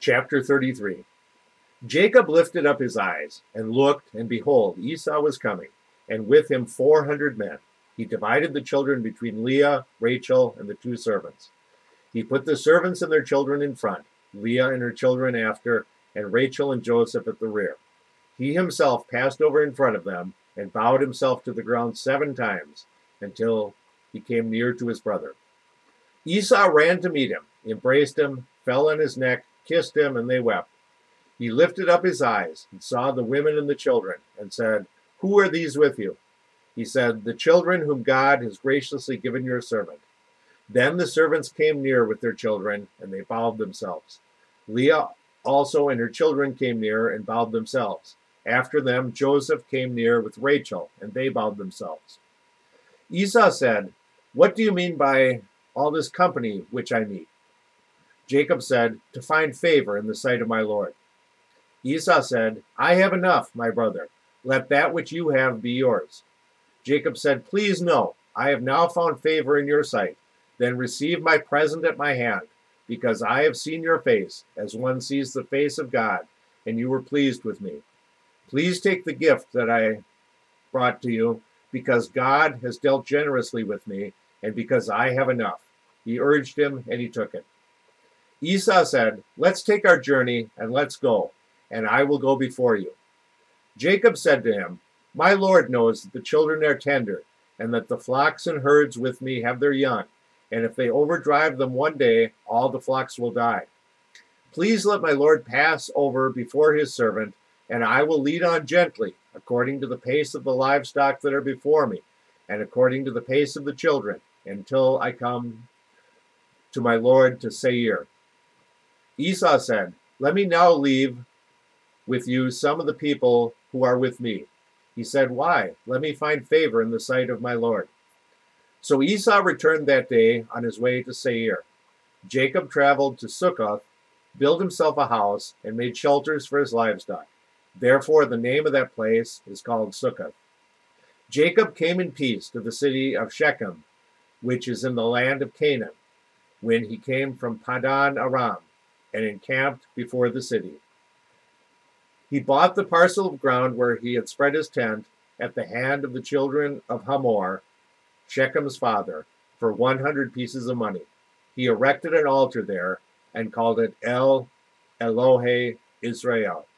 Chapter 33. Jacob lifted up his eyes and looked, and behold, Esau was coming, and with him 400 men. He divided the children between Leah, Rachel, and the two servants. He put the servants and their children in front, Leah and her children after, and Rachel and Joseph at the rear. He himself passed over in front of them and bowed himself to the ground 7 times until he came near to his brother. Esau ran to meet him, embraced him, fell on his neck, kissed him, and they wept. He lifted up his eyes and saw the women and the children, and said, "Who are these with you?" He said, "The children whom God has graciously given your servant." Then the servants came near with their children, and they bowed themselves. Leah also and her children came near and bowed themselves. After them Joseph came near with Rachel, and they bowed themselves. Esau said, "What do you mean by all this company which I meet?" Jacob said, "To find favor in the sight of my Lord." Esau said, "I have enough, my brother. Let that which you have be yours." Jacob said, "Please no, I have now found favor in your sight. Then receive my present at my hand, because I have seen your face, as one sees the face of God, and you were pleased with me. Please take the gift that I brought to you, because God has dealt generously with me, and because I have enough." He urged him, and he took it. Esau said, "Let's take our journey, and let's go, and I will go before you." Jacob said to him, "My Lord knows that the children are tender, and that the flocks and herds with me have their young, and if they overdrive them one day, all the flocks will die. Please let my Lord pass over before his servant, and I will lead on gently, according to the pace of the livestock that are before me, and according to the pace of the children, until I come to my Lord to Seir." Esau said, "Let me now leave with you some of the people who are with me." He said, "Why? Let me find favor in the sight of my Lord." So Esau returned that day on his way to Seir. Jacob traveled to Succoth, built himself a house, and made shelters for his livestock. Therefore the name of that place is called Succoth. Jacob came in peace to the city of Shechem, which is in the land of Canaan, when he came from Paddan Aram, and encamped before the city. He bought the parcel of ground where he had spread his tent at the hand of the children of Hamor, Shechem's father, for 100 pieces of money. He erected an altar there and called it El Elohe Israel.